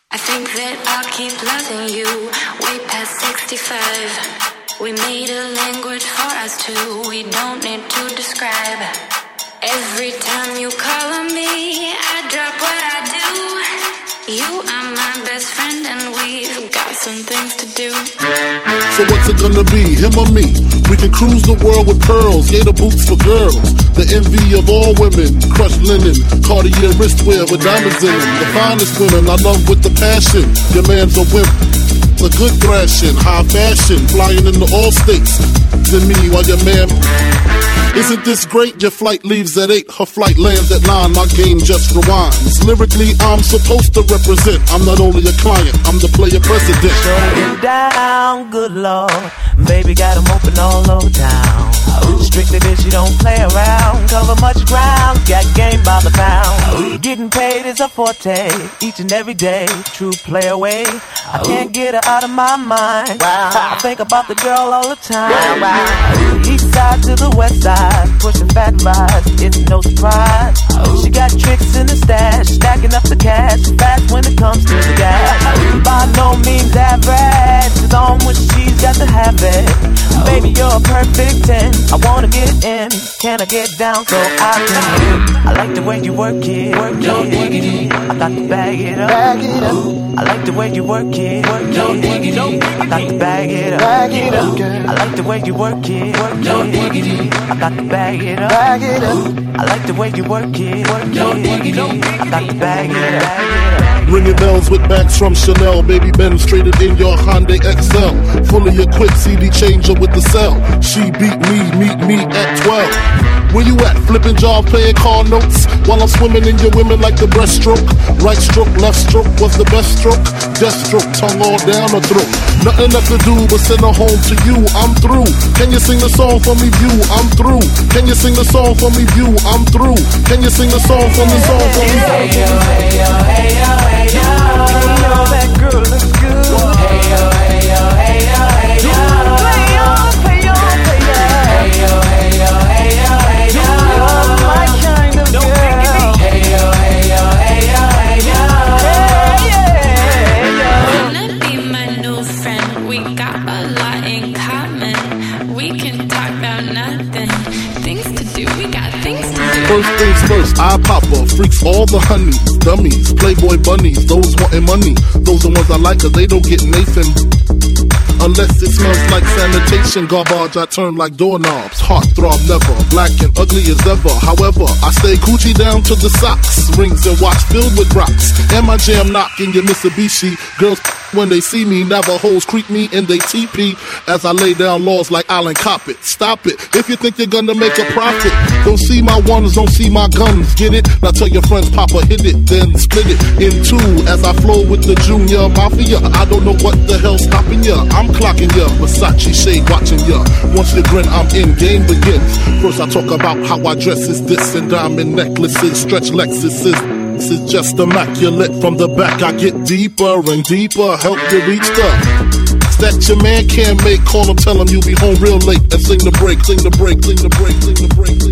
I think that I'll keep loving you way past 65. We made a language for us two, we don't need to describe. Every time you call on me, I drop what I do. You are my best friend and we've got some things to do. So what's it gonna be, him or me? We can cruise the world with pearls, gator boots for girls. The envy of all women, crushed linen, Cartier wristwear with diamonds in them. The finest women I love with the passion. Your man's a wimp, a good thrashing, high fashion, flying into all states. Than me while your man. Isn't this great? Your flight leaves at 8, her flight lands at 9. My game just rewinds. Lyrically, I'm supposed to represent. I'm not only a client, I'm the player president. Get down, good Lord. Baby got 'em open all over town. Strictly bitch, you don't play around. Cover much ground, got game by the pound. Getting paid is a forte, each and every day. True play away, I can't get her out of my mind. I think about the girl all the time. East side to the west side, pushing fat rides, it's no surprise. She got tricks in the stash, stacking up the cash, fast when it comes to the gas. By no means average, it's on when she's got to have it. Baby, you're a perfect 10. I wanna get in, can I get down so I can win? I like the way you work it, I got to bag it up. I like the way you work it, I got to bag it up. I like the way you work it, I got to bag it up. I like the way you work it, I got to bag it up. Ringing bells with bags from Chanel. Baby Benz traded in your Hyundai XL. Fully equipped CD changer with the cell. She beat me, meet me at 12. Where you at? Flipping job, playing car notes. While I'm swimming in your women like the breaststroke. Right stroke, left stroke was the best stroke. Death stroke, tongue all down her throat. Nothing left to do but send her home to you. I'm through. Can you sing the song for me, View? I'm through. Can you sing the song for me, View? I'm through. Can you sing the song for me, song for me? Hey yo, hey yo, hey yo, hey yo. Hey yo, that girl looks good. Hey yo, hey yo, hey yo, hey yo. Play on, play on, play on. Hey yo, hey yo, hey yo, hey yo. You're my kind of girl. Hey yo, hey yo, hey yo, hey yo. Hey yo. Wanna be my new friend? We got a lot in common. We can talk about nothing. Things to do, we got things to do. First things first, I pop her, freaks all the honeys, dummies, Playboy bunnies, those wanting money. Those are ones I like cause they don't get Nathan. Unless it smells like sanitation garbage, I turn like doorknobs. Heartthrob never, black and ugly as ever. However, I stay Gucci down to the socks. Rings and watch filled with rocks. And my jam knocking your Mitsubishi. Girls when they see me, Navajos creep me in they teepee. As I lay down laws like Alan Coppet. Stop it, if you think you're gonna make a profit. Don't see my ones, don't see my guns, get it? Now tell your friends Papa hit it, then split it in two. As I flow with the junior mafia, I don't know what the hell's stopping ya. I'm clocking ya, Versace shade watching ya. Once you grin, I'm in, game begins. First I talk about how I dress is this and diamond necklaces, stretch Lexuses. This is just immaculate. From the back I get deeper and deeper, help you reach the that your man can't make. Call him, tell him you'll be home real late and sing the break, sing the break, sing the break, sing the break, sing the break.